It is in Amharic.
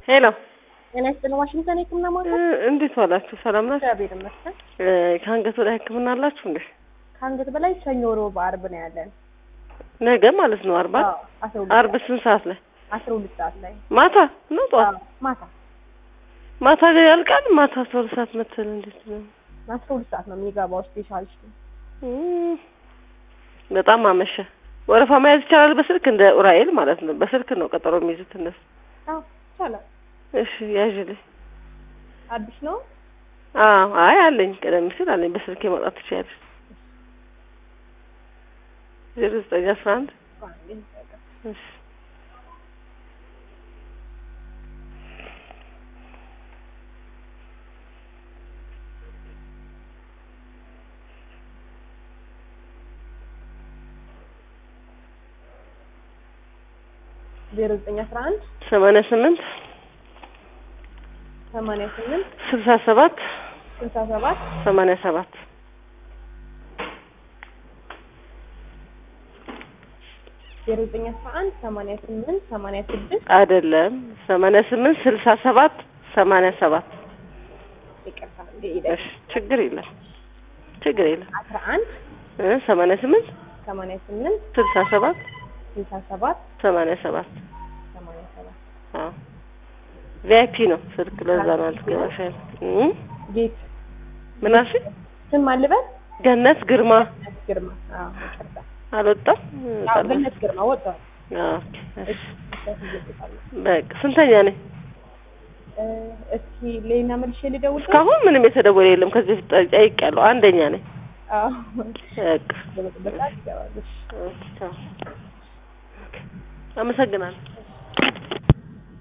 ሄሎ እኔ ዋሽንግተን የህክምና ማዕከል እንዴት ዋላችሁ? ሰላም ናችሁ? እግዚአብሔር ይመስገን። ከአንገት በላይ ህክምና አላችሁ እንዴ? ከአንገት በላይ ሰኞ፣ ሮብ፣ ዓርብ ነው ያለን። ነገ ማለት ነው አርባ? ዓርብ ስንት ሰዓት ላይ? 12 ሰዓት ላይ። ማታ ነው ጠዋት? ማታ ማታ ግን ያልቃል። ማታ 12 ሰዓት መተል እንዴት ነው? 12 ሰዓት ነው የሚገባው ስፔሻሊስቱ። በጣም አመሸ። ወረፋ መያዝ ይቻላል በስልክ እንደ ኡራኤል ማለት ነው። በስልክ ነው ቀጠሮ የሚይዙት እነሱ። አዎ ይቻላል። እሺ ያዥልኝ። አዲስ ነው? አይ አለኝ፣ ቀደም ሲል አለኝ። በስልክ ማውጣት ትችያለሽ። 0911 እሺ ዜሮ 911 88 67 87 0911 88 86 አይደለም 88 67 87 ይቅርታ እሺ ችግር የለም 11 88 88 67 67 87 ቪአይፒ ነው ስልክ ለዛ ነው አልተገባሻል። ጌት ምናሽ ስም አልበል ገነት ግርማ ግርማ ይቅርታ አልወጣም። ገነት ግርማ ወጣ። እሺ በቃ ስንተኛ ነኝ? እስኪ ሌና መልሼ ልደውል። እስካሁን ምንም የተደወለ የለም። ከዚህ በፊት ጠይቄያለሁ። አንደኛ ነኝ። በቃ በቃ ይገባልሽ። አመሰግናለሁ።